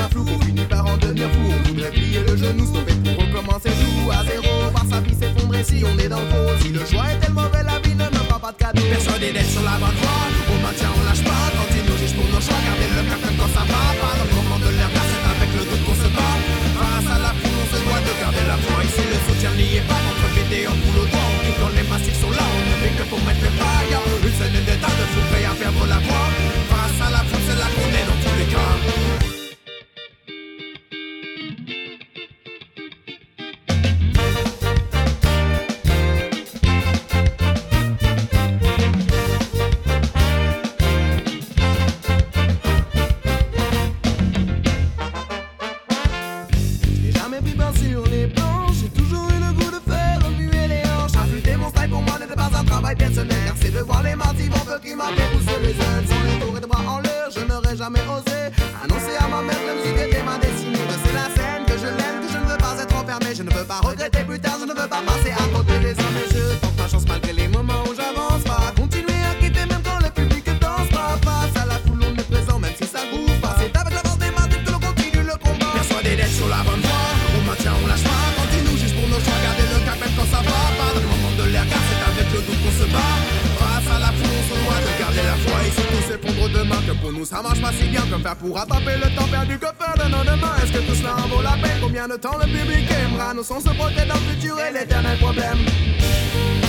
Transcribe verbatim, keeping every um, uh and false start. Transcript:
devient flou, qu'on finit par en devenir fou. On voudrait plier le genou, stopper pour recommencer tout à zéro. Voir sa vie s'effondrer si on est dans le faux. Si le choix est tel mauvais, la vie ne me fera pas de cadeau. Persuadé d'être sur la bonne voie, au maintien on lâche pas. Quand ils nous jugent pour nos choix, garder le cap même quand ça va pas. Dans le moment de leur place, c'est avec le doute qu'on se bat. Face à la foule, on se doit de garder la foi. Ici le soutien n'y est pas, entre pété en boule au doigt. On clique quand les massifs sont là, on ne fait que pour mettre le paille. Une scène d'état de fou prêt à perdre la voix. Face à la foule, c'est là qu'on est dans tous les cas. Personnel, c'est de voir les martyrs vont qui m'a fait pousser les ailes. Sans les tours et de bras en l'air, je n'aurais jamais osé annoncer à ma mère que la musique était ma destinée. Que c'est la scène, que je l'aime, que je ne veux pas être enfermé. Je ne veux pas regretter plus tard, je ne veux pas passer à côté des hommes. Et je tente ma chance malgré les moments où j'avance pas. Continuer à quitter même quand le public danse pas. Face à la foule, on est présent même si ça groove pas. C'est avec la force des martyrs que l'on continue le combat. Persuadé d'être sur la bonne voie, on maintient, on lâche pas. Quand ils nous jugent pour nos choix, garder le cap même quand ça va pas. Dans le moment de l'air, car c'est avec le doute qu'on se bat. Face à la foule, on se doit de garder la foi. Et surtout s'effondre demain, que pour nous ça marche pas si bien. Que faire pour rattraper le temps perdu, que faire de nos demain. Est-ce que tout cela en vaut la peine? Combien de temps le public aimera nos sons se projettent dans le futur et l'éternel problème?